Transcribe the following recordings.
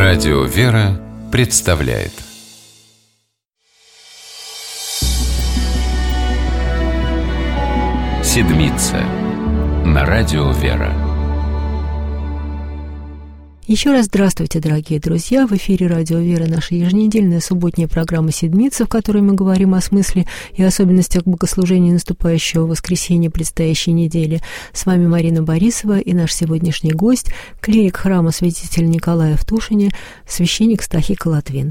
Радио «Вера» представляет Седмица на Радио «Вера». Еще раз здравствуйте, дорогие друзья! В эфире Радио «Вера» наша еженедельная субботняя программа «Седмица», в которой мы говорим о смысле и особенностях богослужения наступающего воскресенья предстоящей недели. С вами Марина Борисова и наш сегодняшний гость, клирик храма святителя Николая в Тушине, священник Стахий Латвин.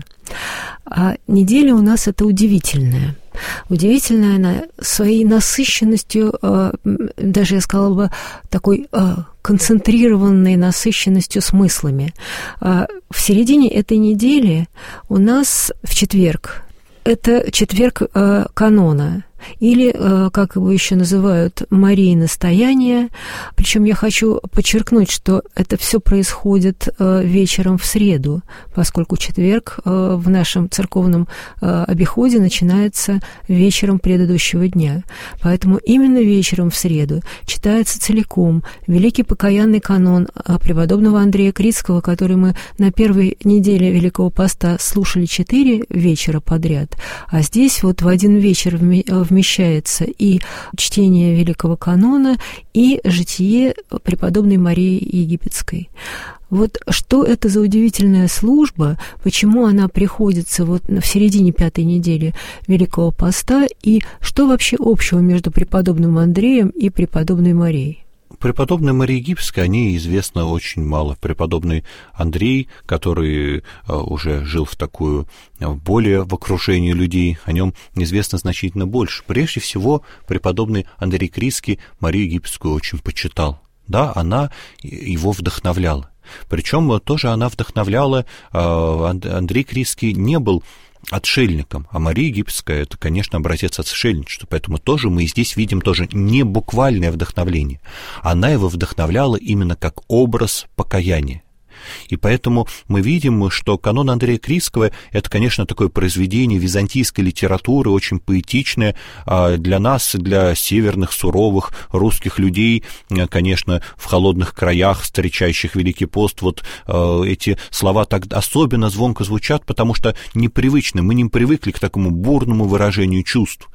А неделя у нас это удивительная. Удивительная она своей насыщенностью, даже я сказала бы, такой концентрированной насыщенностью смыслами. В середине этой недели у нас в четверг, это четверг канона, или, как его еще называют, Марии настояния. Причем я хочу подчеркнуть, что это все происходит вечером в среду, поскольку четверг в нашем церковном обиходе начинается вечером предыдущего дня. Поэтому именно вечером в среду читается целиком великий покаянный канон преподобного Андрея Критского, который мы на первой неделе Великого Поста слушали 4 вечера подряд, а здесь вот в один вечер вмещается и чтение Великого канона, и житие преподобной Марии Египетской. Вот что это за удивительная служба, почему она приходится вот в середине 5-й недели Великого Поста, и что вообще общего между преподобным Андреем и преподобной Марией? Преподобной Марии Египетской о ней известно очень мало. Преподобный Андрей, который уже жил более в окружении людей, о нем известно значительно больше. Прежде всего, преподобный Андрей Критский Марию Египетскую очень почитал. Да, она его вдохновляла. Причем тоже она вдохновляла, Андрей Критский не был отшельником, а Мария Египетская — это, конечно, образец отшельничества, поэтому тоже мы здесь видим тоже не буквальное вдохновление. Она его вдохновляла именно как образ покаяния. И поэтому мы видим, что канон Андрея Критского — это, конечно, такое произведение византийской литературы, очень поэтичное для нас, для северных, суровых русских людей, конечно, в холодных краях, встречающих Великий пост, вот эти слова так особенно звонко звучат, потому что непривычны, мы не привыкли к такому бурному выражению чувств,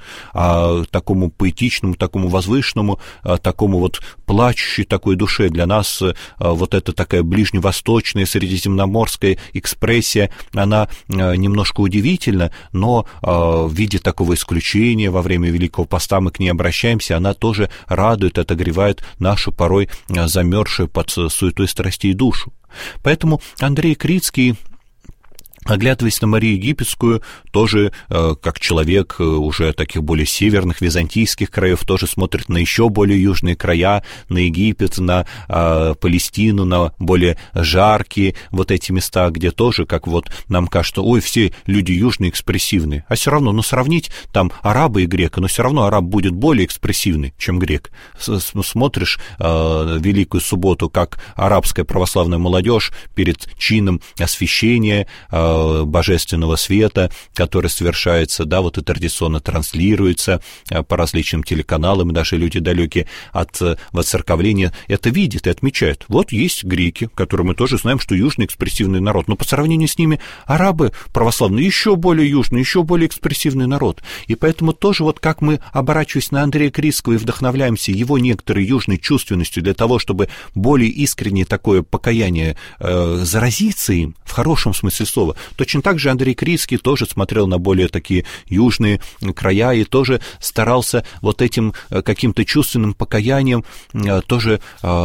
такому поэтичному, такому возвышенному, такому вот плачущей такой душе. Для нас вот это такая ближневосточная, средиземноморская экспрессия, она немножко удивительна, но в виде такого исключения во время Великого Поста мы к ней обращаемся, она тоже радует, отогревает нашу порой замерзшую под суетой страстей душу. Поэтому Андрей Критский, оглядываясь на Марию Египетскую, тоже как человек уже таких более северных византийских краев, тоже смотрит на еще более южные края, на Египет, на Палестину, на более жаркие вот эти места, где тоже, как вот нам кажется, все люди южные экспрессивные, а все равно, сравнить там араба и грека, но все равно араб будет более экспрессивный, чем грек. Смотришь Великую Субботу, как арабская православная молодежь перед чином освящения божественного света, который совершается, да, вот и традиционно транслируется по различным телеканалам, и даже люди далекие от воцерковления это видят и отмечают. Вот есть греки, которые мы тоже знаем, что южный экспрессивный народ, но по сравнению с ними арабы православные еще более южный, еще более экспрессивный народ. И поэтому тоже вот как мы, оборачиваясь на Андрея Критского, и вдохновляемся его некоторой южной чувственностью для того, чтобы более искреннее такое покаяние заразиться им, в хорошем смысле слова, точно так же Андрей Критский тоже смотрел на более такие южные края и тоже старался вот этим каким-то чувственным покаянием тоже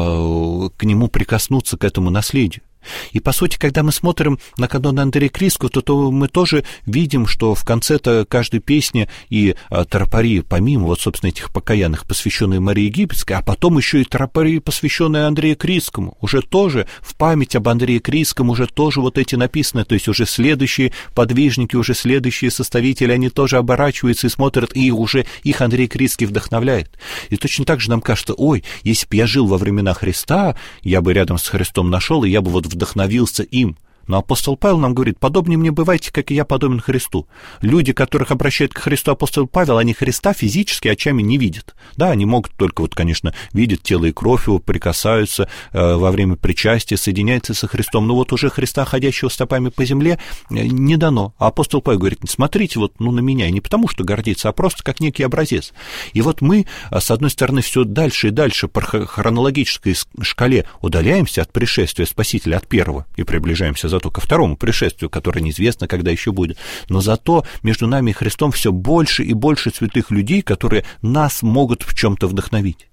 к нему прикоснуться, к этому наследию. И, по сути, когда мы смотрим на канон Андрея Критского, то мы тоже видим, что в конце-то каждой песни и тропари, помимо вот, собственно, этих покаянных, посвященные Марии Египетской, а потом еще и тропари, посвященные Андрею Критскому, уже тоже в память об Андрее Критском уже тоже вот эти написаны, то есть уже следующие подвижники, уже следующие составители, они тоже оборачиваются и смотрят, и уже их Андрей Критский вдохновляет. И точно так же нам кажется, если бы я жил во времена Христа, я бы рядом с Христом нашел, и я бы вот вдохновился им. Но апостол Павел нам говорит: подобнее мне бывайте, как и я подобен Христу. Люди, которых обращает к Христу апостол Павел, они Христа физически очами не видят. Да, они могут только, вот, конечно, видят тело и кровь его, прикасаются во время причастия, соединяются со Христом. Но вот уже Христа, ходящего стопами по земле, не дано. А апостол Павел говорит: смотрите вот на меня, и не потому что гордиться, а просто как некий образец. И вот мы, с одной стороны, все дальше и дальше по хронологической шкале удаляемся от пришествия Спасителя, от первого, и приближаемся зато ко второму пришествию, которое неизвестно, когда еще будет. Но зато между нами и Христом все больше и больше святых людей, которые нас могут в чем-то вдохновить.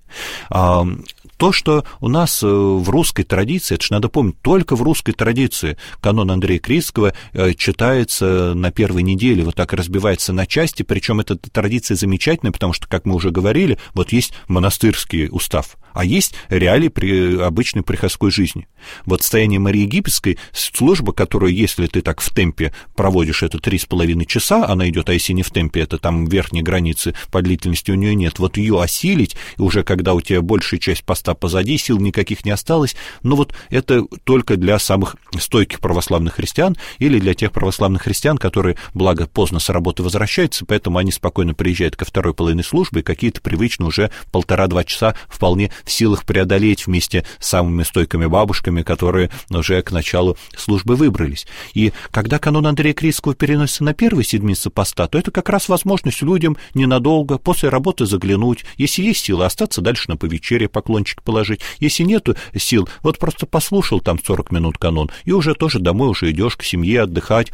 То, что у нас в русской традиции, это же надо помнить, только в русской традиции канон Андрея Критского читается на первой неделе, вот так разбивается на части, причем эта традиция замечательная, потому что, как мы уже говорили, вот есть монастырский устав, а есть реалии обычной приходской жизни. Вот «Стояние Марии Египетской» служба, которую, если ты так в темпе проводишь это 3,5 часа, она идет, а если не в темпе, это там верхней границы по длительности у нее нет, вот ее осилить, уже когда у тебя большая часть поста позади, сил никаких не осталось, но вот это только для самых стойких православных христиан или для тех православных христиан, которые, благо, поздно с работы возвращаются, поэтому они спокойно приезжают ко второй половине службы, и какие-то привычно уже 1,5-2 часа вполне в силах преодолеть вместе с самыми стойкими бабушками, которые уже к началу службы выбрались. И когда канон Андрея Критского переносится на первую седмицу поста, то это как раз возможность людям ненадолго после работы заглянуть, если есть силы, остаться дальше на повечерие, поклончик положить. Если нету сил, вот просто послушал там 40 минут канон, и уже тоже домой уже идешь к семье отдыхать.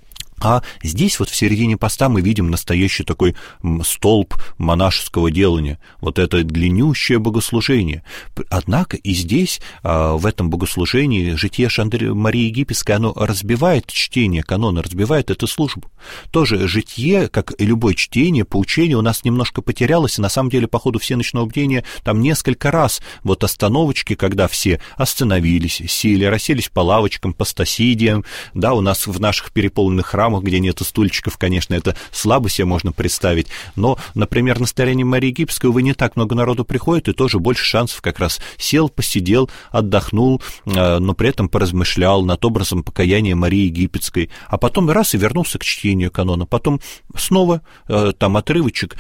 А здесь вот в середине поста мы видим настоящий такой столб монашеского делания, вот это длиннющее богослужение. Однако и здесь, в этом богослужении, житие Марии Египетской, оно разбивает чтение канона, разбивает эту службу. Тоже житие, как и любое чтение, поучение у нас немножко потерялось, и на самом деле по ходу всеночного бдения там несколько раз вот остановочки, когда все остановились, сели, расселись по лавочкам, по стасидиям, да, у нас в наших переполненных храмах, где нету стульчиков, конечно, это слабо себе можно представить, но, например, на «Стояние Марии Египетской» вы не так много народу приходит, и тоже больше шансов как раз сел, посидел, отдохнул, но при этом поразмышлял над образом покаяния Марии Египетской, а потом раз и вернулся к чтению канона, потом снова там отрывочек,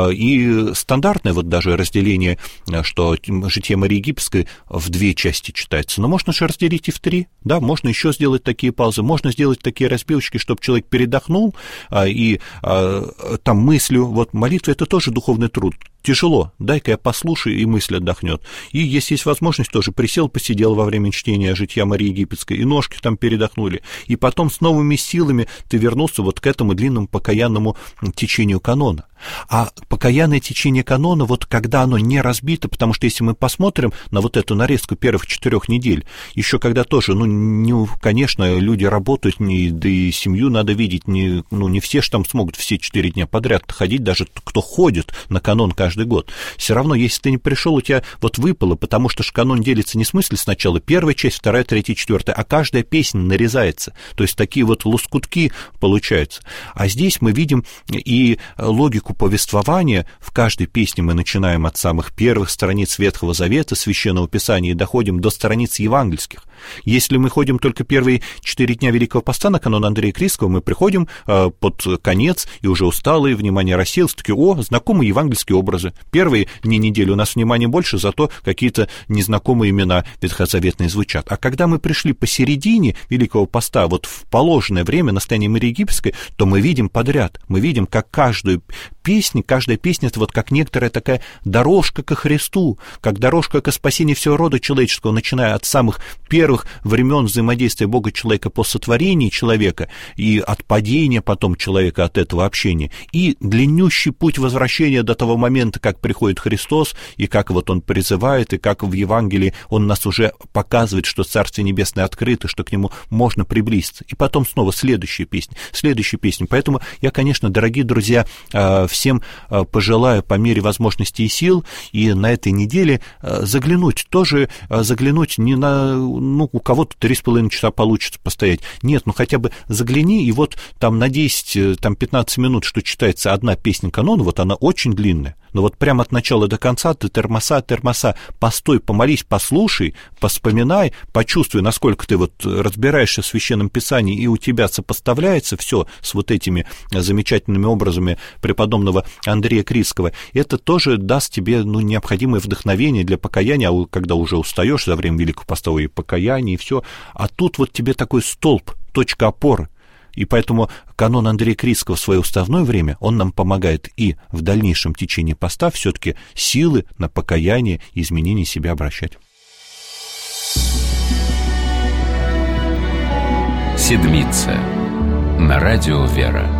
и стандартное вот даже разделение, что житие Марии Египетской в 2 части читается, но можно же разделить и в 3, да, можно еще сделать такие паузы, можно сделать такие разбивочки, чтобы человек передохнул и там мыслью, вот молитва — это тоже духовный труд. Тяжело, дай-ка я послушаю, и мысль отдохнет. И если есть возможность, тоже присел, посидел во время чтения жития Марии Египетской, и ножки там передохнули, и потом с новыми силами ты вернулся вот к этому длинному покаянному течению канона. А покаянное течение канона, вот когда оно не разбито, потому что если мы посмотрим на вот эту нарезку первых 4 недель, еще когда тоже, конечно, люди работают, да и семью надо видеть, не все же там смогут все 4 дня подряд ходить, даже кто ходит на канон каждый год. Все равно, если ты не пришел, у тебя вот выпало, потому что канон делится не в смысле сначала первая часть, вторая, третья, четвертая, а каждая песня нарезается. То есть такие вот лоскутки получаются. А здесь мы видим и логику повествования. В каждой песне мы начинаем от самых первых страниц Ветхого Завета, Священного Писания, и доходим до страниц евангельских. Если мы ходим только первые 4 дня Великого Поста на канон Андрея Критского, мы приходим под конец, и уже усталые, внимание рассеялось, такие: знакомые евангельские образы. Первые недели у нас внимания больше, зато какие-то незнакомые имена ветхозаветные звучат. А когда мы пришли посередине Великого Поста, вот в положенное время на «Стояние Марии Египетской», то мы видим подряд, мы видим, как каждая песня — это вот как некоторая такая дорожка ко Христу, как дорожка ко спасению всего рода человеческого, начиная от самых первых времен взаимодействия Бога и человека по сотворению человека и от падения потом человека от этого общения, и длиннющий путь возвращения до того момента, как приходит Христос, и как вот Он призывает, и как в Евангелии Он нас уже показывает, что Царствие Небесное открыто, что к Нему можно приблизиться. И потом снова следующая песня. Поэтому я, конечно, дорогие друзья, всем пожелаю по мере возможностей и сил и на этой неделе заглянуть не на, у кого-то 3,5 часа получится постоять. Нет, хотя бы загляни, и вот там на 10-15 минут, что читается одна песня канона, вот она очень длинная, Но вот прямо от начала до конца ты термоса, постой, помолись, послушай, поспоминай, почувствуй, насколько ты вот разбираешься в Священном Писании, и у тебя сопоставляется все с вот этими замечательными образами преподобного Андрея Критского. Это тоже даст тебе необходимое вдохновение для покаяния, когда уже устаешь за время Великого Поста, и покаяние, и все. А тут вот тебе такой столб, точка опоры. И поэтому канон Андрея Критского в свое уставное время, он нам помогает и в дальнейшем течении поста все-таки силы на покаяние и изменение себя обращать. Седмица на радио «Вера».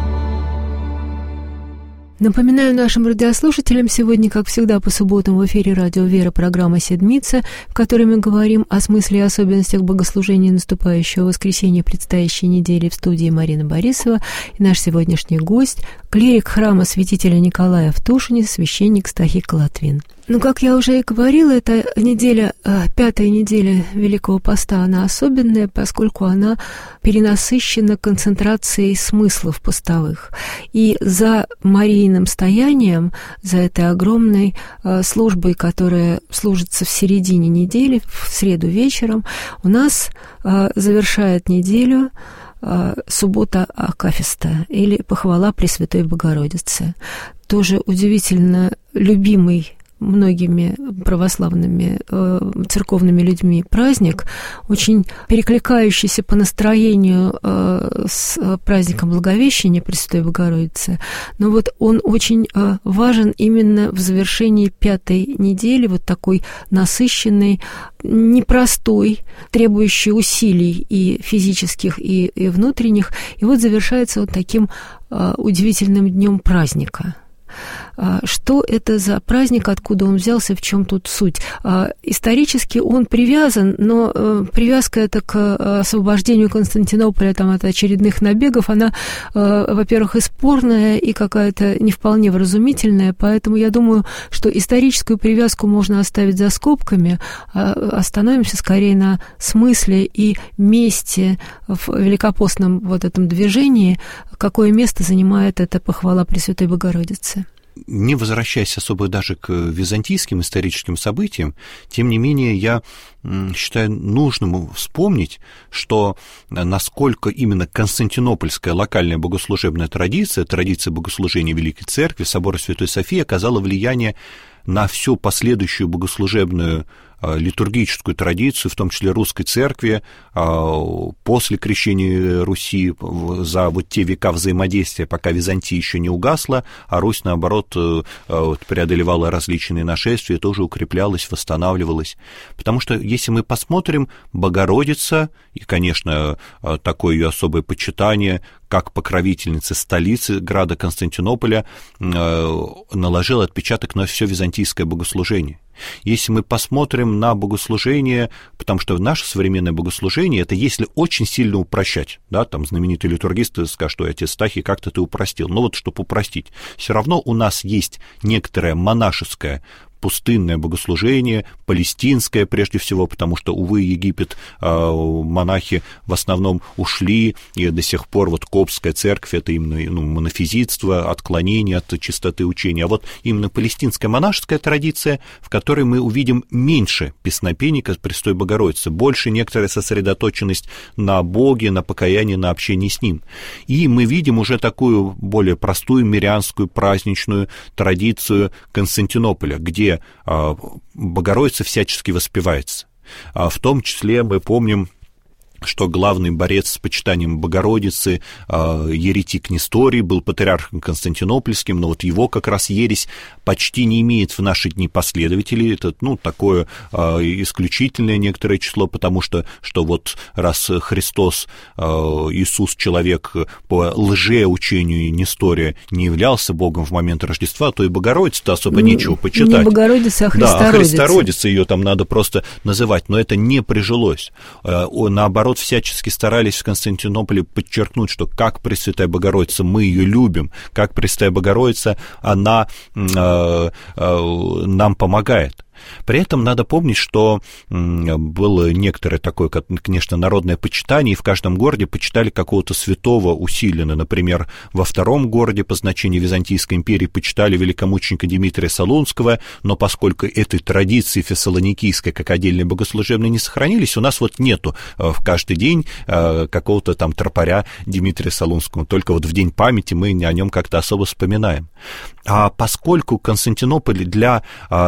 Напоминаю нашим радиослушателям, сегодня, как всегда, по субботам в эфире радио «Вера» программа «Седмица», в которой мы говорим о смысле и особенностях богослужения наступающего воскресенья предстоящей недели. В студии Марина Борисова и наш сегодняшний гость – клирик храма святителя Николая в Тушине, священник Стахий Колотвин. Как я уже и говорила, эта неделя, 5-я неделя Великого Поста, она особенная, поскольку она перенасыщена концентрацией смыслов постовых. И за Марииным стоянием, за этой огромной службой, которая служится в середине недели, в среду вечером, у нас завершает неделю суббота Акафиста или похвала Пресвятой Богородицы. Тоже удивительно любимый многими православными церковными людьми праздник, очень перекликающийся по настроению с праздником Благовещения Пресвятой Богородицы, но вот он очень важен именно в завершении 5-й недели, вот такой насыщенный, непростой, требующий усилий и физических, и внутренних, и вот завершается вот таким удивительным днем праздника. Что это за праздник, откуда он взялся, в чем тут суть? Исторически он привязан, но привязка эта к освобождению Константинополя от очередных набегов, она, во-первых, и спорная, и какая-то не вполне вразумительная, поэтому я думаю, что историческую привязку можно оставить за скобками, остановимся скорее на смысле и месте в великопостном вот этом движении, какое место занимает эта похвала Пресвятой Богородицы. Не возвращаясь особо даже к византийским историческим событиям, тем не менее я считаю нужным вспомнить, что насколько именно константинопольская локальная богослужебная традиция богослужения Великой Церкви, собора Святой Софии оказала влияние на всю последующую богослужебную литургическую традицию, в том числе русской церкви, после крещения Руси, за вот те века взаимодействия, пока Византия еще не угасла, а Русь, наоборот, преодолевала различные нашествия, тоже укреплялась, восстанавливалась. Потому что, если мы посмотрим, Богородица, и, конечно, такое ее особое почитание, как покровительница столицы града Константинополя, наложила отпечаток на все византийское богослужение. Если мы посмотрим на богослужение, потому что наше современное богослужение, это если очень сильно упрощать, да, там знаменитый литургист скажет, что отец Стахий, как-то ты упростил. Но вот, чтобы упростить, все равно у нас есть некоторое монашеское пустынное богослужение, палестинское прежде всего, потому что, увы, Египет, монахи в основном ушли, и до сих пор вот Коптская церковь — это именно монофизитство, отклонение от чистоты учения. А вот именно палестинская монашеская традиция, в которой мы увидим меньше песнопений к Пресвятой Богородице, больше некоторая сосредоточенность на Боге, на покаянии, на общении с Ним. И мы видим уже такую более простую мирянскую праздничную традицию Константинополя, где Богородица всячески воспевается. В том числе мы помним, что главный борец с почитанием Богородицы, еретик Несторий, был патриархом константинопольским, но вот его как раз ересь почти не имеет в наши дни последователей. Это, такое исключительное некоторое число, потому что вот раз Христос, Иисус, человек, по лжеучению Нестория не являлся Богом в момент Рождества, то и Богородице-то особо нечего почитать. Не Богородица, а Христородица. Да, Христородица, ее там надо просто называть, но это не прижилось. Наоборот, всячески старались в Константинополе подчеркнуть, что как Пресвятая Богородица, мы ее любим, как Пресвятая Богородица, она нам помогает. При этом надо помнить, что было некоторое такое, конечно, народное почитание, и в каждом городе почитали какого-то святого усиленно. Например, во втором городе по значению Византийской империи почитали великомученика Дмитрия Солунского, но поскольку этой традиции фессалоникийской, как отдельные богослужебные, не сохранились, у нас вот нету в каждый день какого-то там тропаря Дмитрия Солунского, только вот в день памяти мы о нем как-то особо вспоминаем. А поскольку Константинополь для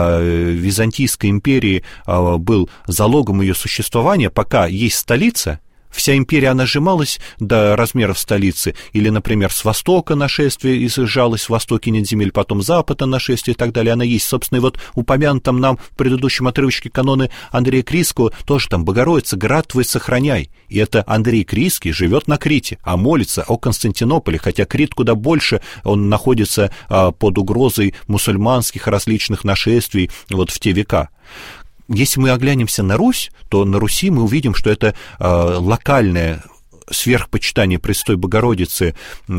Византийской империи был залогом ее существования, пока есть столица, вся империя, она сжималась до размеров столицы, или, например, с востока нашествие и сжалось с востоке нет земель, потом с запада нашествие и так далее, она есть. Собственно, и вот упомянутом нам в предыдущем отрывочке каноны Андрея Критского тоже там «Богородица, град твой сохраняй». И это Андрей Критский живет на Крите, а молится о Константинополе, хотя Крит куда больше, он находится под угрозой мусульманских различных нашествий вот в те века. Если мы оглянемся на Русь, то на Руси мы увидим, что это локальное сверхпочитание Пресвятой Богородицы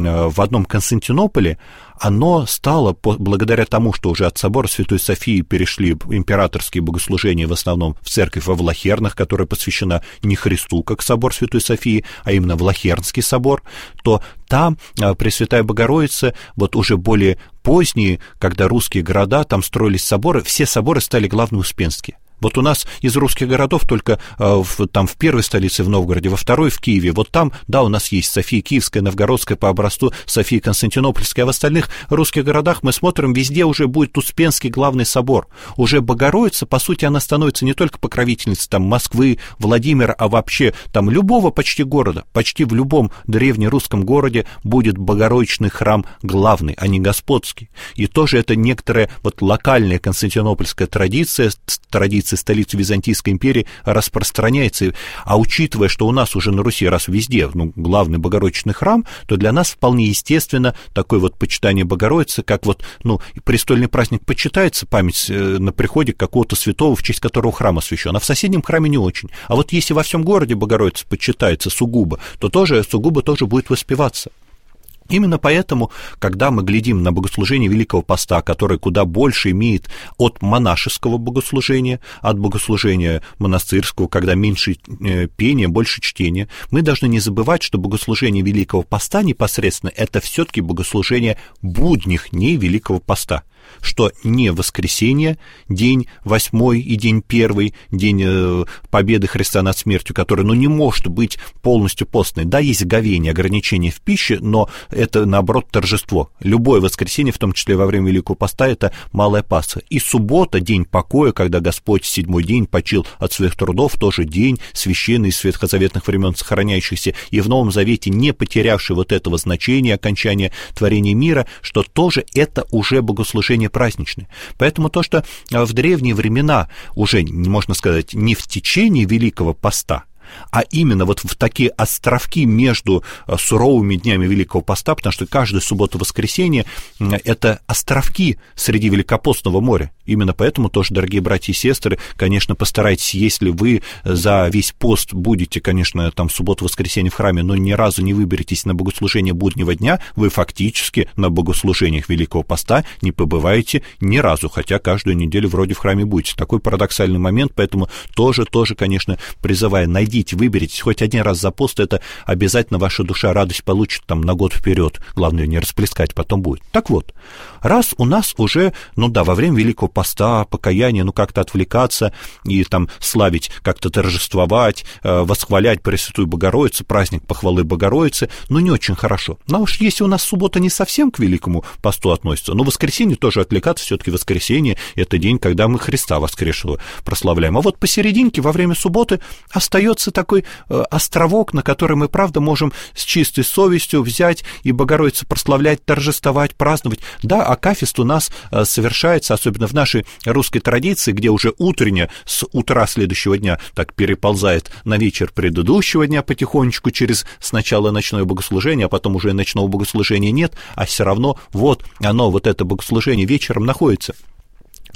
в одном Константинополе, оно стало, благодаря тому, что уже от собора Святой Софии перешли императорские богослужения в основном в церковь во Влахернах, которая посвящена не Христу, как собор Святой Софии, а именно Влахернский собор, то там Пресвятая Богородица, вот уже более поздние, когда русские города, там строились соборы, все соборы стали главноуспенские. Вот у нас из русских городов только там в первой столице в Новгороде, во второй в Киеве, вот там, да, у нас есть София Киевская, Новгородская по образцу Софии Константинопольской, а в остальных русских городах мы смотрим, везде уже будет Успенский главный собор. Уже Богородица, по сути, она становится не только покровительницей там Москвы, Владимира, а вообще там любого почти города, почти в любом древнерусском городе будет Богородичный храм главный, а не господский. И тоже это некоторая вот локальная константинопольская традиция столицы Византийской империи распространяется. А учитывая, что у нас уже на Руси раз везде главный Богородичный храм, то для нас вполне естественно такое вот почитание Богородицы, как вот, престольный праздник почитается, память на приходе какого-то святого, в честь которого храм освящен, а в соседнем храме не очень. А вот если во всем городе Богородица почитается сугубо, то тоже будет воспеваться. Именно поэтому, когда мы глядим на богослужение Великого Поста, которое куда больше имеет от монашеского богослужения, от богослужения монастырского, когда меньше пения, больше чтения, мы должны не забывать, что богослужение Великого Поста непосредственно это все-таки богослужение будних дней Великого Поста, что не воскресенье, день 8 и день 1, день победы Христа над смертью, который, не может быть полностью постный. Да, есть говение, ограничение в пище, но это, наоборот, торжество. Любое воскресенье, в том числе во время Великого Поста, это малая Пасха. И суббота, день покоя, когда Господь седьмой день почил от своих трудов, тоже день священный из ветхозаветных времен сохраняющийся и в Новом Завете не потерявший вот этого значения окончания творения мира, что тоже это уже богослужение праздничное. Поэтому то, что в древние времена уже, можно сказать, не в течение Великого Поста, а именно вот в такие островки между суровыми днями Великого Поста, потому что каждая суббота-воскресенье – это островки среди Великопостного моря. Именно поэтому тоже, дорогие братья и сестры, конечно, постарайтесь, если вы за весь пост будете, конечно, там субботу-воскресенье в храме, но ни разу не выберетесь на богослужение буднего дня, вы фактически на богослужениях Великого Поста не побываете ни разу, хотя каждую неделю вроде в храме будете. Такой парадоксальный момент, поэтому тоже, конечно, призываю, выберитесь хоть один раз за пост, это обязательно ваша душа радость получит там на год вперед. Главное, не расплескать, потом будет. Так вот, раз у нас уже, во время Великого Поста, покаяние, как-то отвлекаться и там славить, как-то торжествовать, восхвалять Пресвятую Богородицу, праздник похвалы Богородицы, не очень хорошо. Но уж если у нас суббота не совсем к Великому Посту относится, но воскресенье тоже отвлекаться, все-таки воскресенье — это день, когда мы Христа воскресшего прославляем. А вот посерединке, во время субботы, остается такой островок, на который мы, правда, можем с чистой совестью взять и Богородицу прославлять, торжествовать, праздновать. Да, акафист у нас совершается, особенно в нашей русской традиции, где уже утренне с утра следующего дня так переползает на вечер предыдущего дня потихонечку через сначала ночное богослужение, а потом уже ночного богослужения нет, а все равно вот это богослужение вечером находится.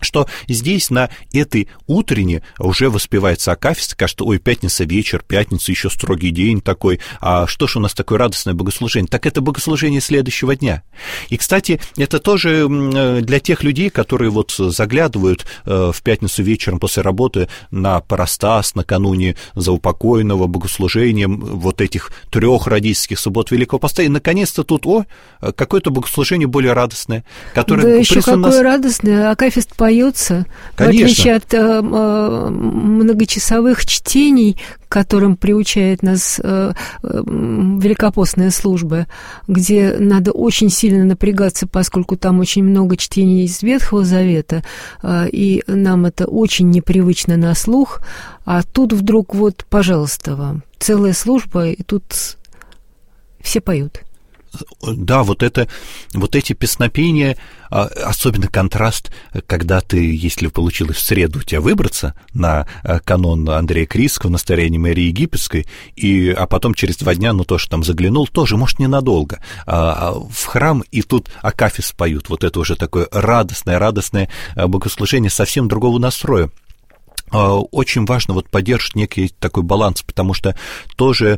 что здесь на этой утренне уже воспевается акафист, кажется, ой, пятница вечер, пятница, еще строгий день такой, а что ж у нас такое радостное богослужение? Так это богослужение следующего дня. И, кстати, это тоже для тех людей, которые вот заглядывают в пятницу вечером после работы на парастас, накануне заупокойного богослужения вот этих 3 родительских суббот Великого Поста, и наконец-то тут, какое-то богослужение более радостное, которое... Да еще какое радостное, акафист поется, в отличие от многочасовых чтений, к которым приучает нас великопостная служба, где надо очень сильно напрягаться, поскольку там очень много чтений из Ветхого Завета, и нам это очень непривычно на слух, а тут вдруг вот, пожалуйста, вам, целая служба, и тут все поют. Да, вот эти песнопения, особенно контраст, когда ты, если получилось в среду у тебя выбраться на канон Андрея Крицкого, на старение Марии Египетской, а потом через 2 дня, тоже там заглянул, тоже, может, ненадолго, в храм, и тут акафист поют, вот это уже такое радостное богослужение совсем другого настроя. Очень важно вот поддерживать некий такой баланс, потому что тоже,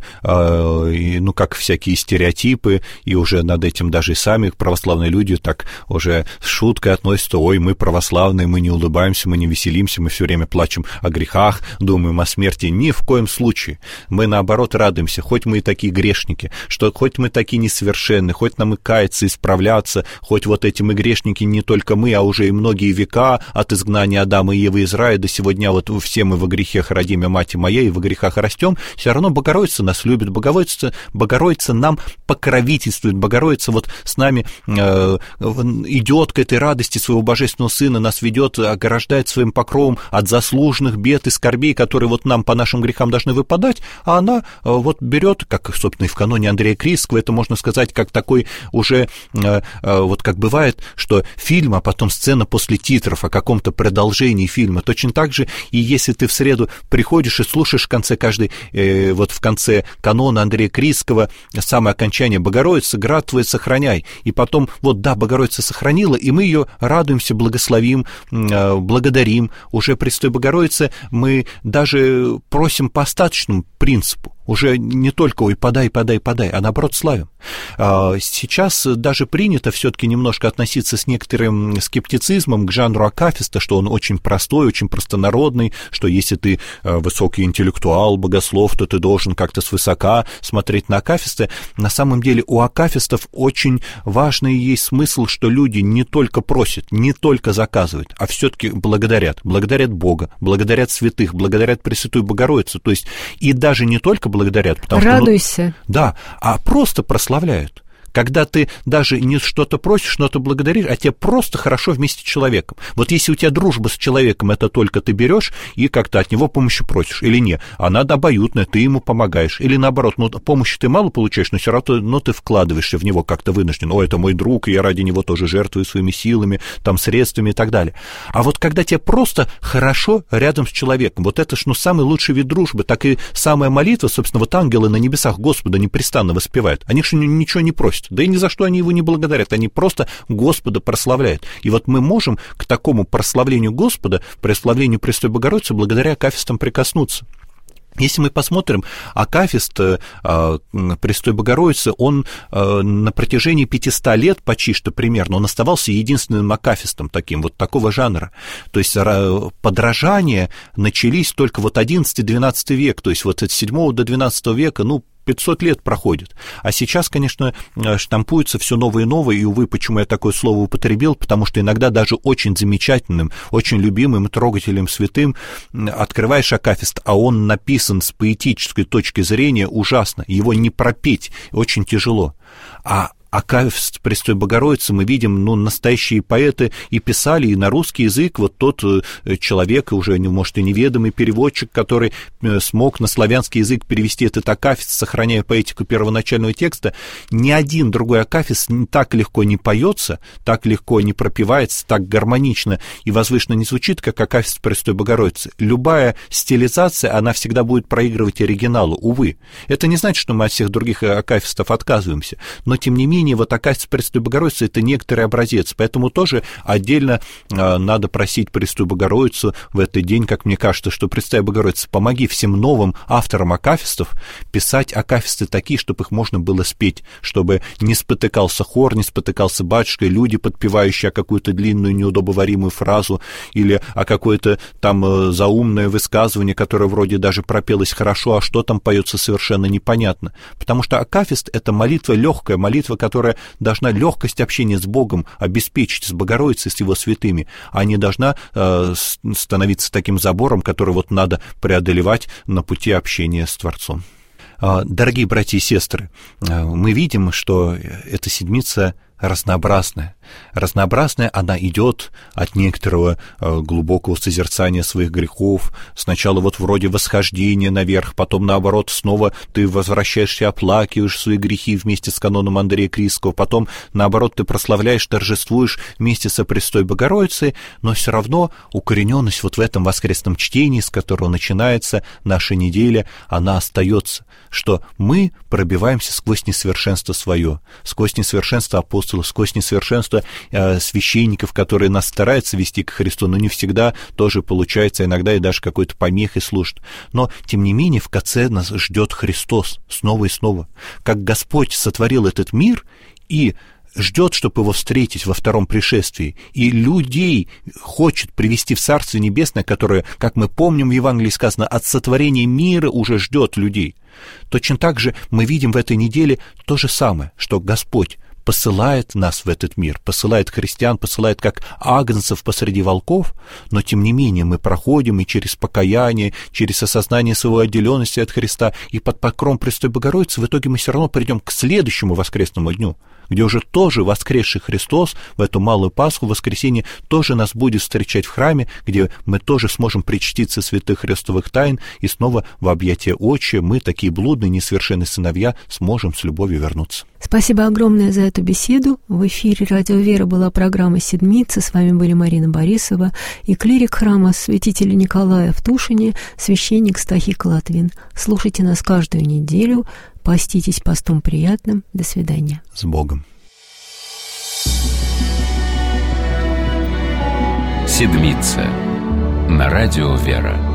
как всякие стереотипы, и уже над этим даже и сами православные люди так уже с шуткой относятся: ой, мы православные, мы не улыбаемся, мы не веселимся, мы все время плачем о грехах, думаем о смерти. Ни в коем случае. Мы, наоборот, радуемся, хоть мы и такие грешники, что хоть мы такие несовершенны, хоть нам и каяться, исправляться, хоть вот эти мы грешники не только мы, а уже и многие века от изгнания Адама и Евы из рая до сегодня вот все мы во грехах родимя мати моя, и во грехах растем, все равно Богородица нас любит, Богородица нам покровительствует, Богородица вот с нами идет к этой радости своего Божественного Сына, нас ведет, ограждает своим покровом от заслуженных бед и скорбей, которые вот нам по нашим грехам должны выпадать, а она вот берет, как, собственно, и в каноне Андрея Крицкого, это можно сказать, как такой уже, вот как бывает, что фильм, а потом сцена после титров о каком-то продолжении фильма, точно так же. И если ты в среду приходишь и слушаешь в конце вот в конце канона Андрея Крицкого самое окончание: Богородица, град твой сохраняй. И потом, вот да, Богородица сохранила, и мы ее радуемся, благословим, благодарим. Уже Престой Богородице мы даже просим по остаточному принципу. Уже не только «ой, подай», а наоборот славим. Сейчас даже принято все-таки немножко относиться с некоторым скептицизмом к жанру акафиста, что он очень простой, очень простонародный, что если ты высокий интеллектуал, богослов, то ты должен как-то свысока смотреть на акафисты. На самом деле у акафистов очень важный есть смысл, что люди не только просят, не только заказывают, а все-таки благодарят Бога, благодарят святых, благодарят Пресвятую Богородицу, то есть и даже не только благодарят, потому радуйся. Да, а просто прославляют. Когда ты даже не что-то просишь, что-то благодаришь, а тебе просто хорошо вместе с человеком. Вот если у тебя дружба с человеком, это только ты берешь и как-то от него помощи просишь, или нет, она обоюдная, ты ему помогаешь, или наоборот, помощи ты мало получаешь, но все равно ты вкладываешься в него как-то вынужден. Это мой друг, и я ради него тоже жертвую своими силами, там, средствами и так далее. А вот когда тебе просто хорошо рядом с человеком, вот это ж, самый лучший вид дружбы, так и самая молитва, собственно, вот ангелы на небесах Господа непрестанно воспевают, они же ничего не просят. Да и ни за что они его не благодарят, они просто Господа прославляют. И вот мы можем к такому прославлению Господа, прославлению Престой Богородицы благодаря акафистам прикоснуться. Если мы посмотрим, акафист Престой Богородицы, он на протяжении 500 лет почти что примерно, он оставался единственным акафистом таким, вот такого жанра. То есть подражания начались только вот 11-12 век, то есть вот от 7 до 12 века, 500 лет проходит. А сейчас, конечно, штампуется все новое и новое, и, увы, почему я такое слово употребил, потому что иногда даже очень замечательным, очень любимым, трогательным, святым открываешь акафист, а он написан с поэтической точки зрения ужасно, его не пропеть очень тяжело. А акафист Престой Богородицы мы видим, настоящие поэты и писали, и на русский язык, вот тот человек, уже, может, и неведомый переводчик, который смог на славянский язык перевести этот акафист, сохраняя поэтику первоначального текста, ни один другой акафист так легко не поется, так легко не пропевается, так гармонично и возвышенно не звучит, как акафист Престой Богородицы. Любая стилизация, она всегда будет проигрывать оригиналу, увы. Это не значит, что мы от всех других акафистов отказываемся, но, тем не менее, менее, вот акафист Пресвятой Богородицы — это некоторый образец, поэтому тоже отдельно надо просить Пресвятую Богородицу в этот день, как мне кажется, что Пресвятая Богородица, помоги всем новым авторам акафистов писать акафисты такие, чтобы их можно было спеть, чтобы не спотыкался хор, не спотыкался батюшка, люди, подпевающие какую-то длинную неудобоваримую фразу или о какое-то там заумное высказывание, которое вроде даже пропелось хорошо, а что там поется, совершенно непонятно. Потому что акафист — это молитва легкая, молитва, которая должна легкость общения с Богом обеспечить, с Богородицей, с Его святыми, а не должна становиться таким забором, который вот надо преодолевать на пути общения с Творцом. Дорогие братья и сестры, мы видим, что эта седмица разнообразная. Разнообразная она идет от некоторого глубокого созерцания своих грехов. Сначала вот вроде восхождения наверх, потом, наоборот, снова ты возвращаешься, оплакиваешь свои грехи вместе с каноном Андрея Критского, потом, наоборот, ты прославляешь, торжествуешь вместе со Пресвятой Богородицей, но все равно укорененность вот в этом воскресном чтении, с которого начинается наша неделя, она остается, что мы пробиваемся сквозь несовершенство свое, сквозь несовершенство апостолов, сквозь несовершенство священников, которые нас стараются вести к Христу, но не всегда тоже получается, иногда и даже какой-то помехой служат. Но, тем не менее, в конце нас ждет Христос снова и снова. Как Господь сотворил этот мир и ждет, чтобы его встретить во втором пришествии, и людей хочет привести в Царствие Небесное, которое, как мы помним, в Евангелии сказано, от сотворения мира уже ждет людей. Точно так же мы видим в этой неделе то же самое, что Господь посылает нас в этот мир, посылает христиан, посылает как агнцев посреди волков, но тем не менее мы проходим и через покаяние, через осознание своей отделенности от Христа, и под покровом Пресвятой Богородицы в итоге мы все равно придем к следующему воскресному дню, где уже тоже воскресший Христос в эту малую Пасху, в воскресенье, тоже нас будет встречать в храме, где мы тоже сможем причаститься святых христовых тайн, и снова в объятия Отче мы, такие блудные, несовершенные сыновья, сможем с любовью вернуться. Спасибо огромное за эту беседу. В эфире «Радио Вера» была программа «Седмица». С вами были Марина Борисова и клирик храма святителя Николая в Тушине, священник Стахик Латвин. Слушайте нас каждую неделю. Поститесь постом приятным. До свидания. С Богом. Седмица. На радио «Вера».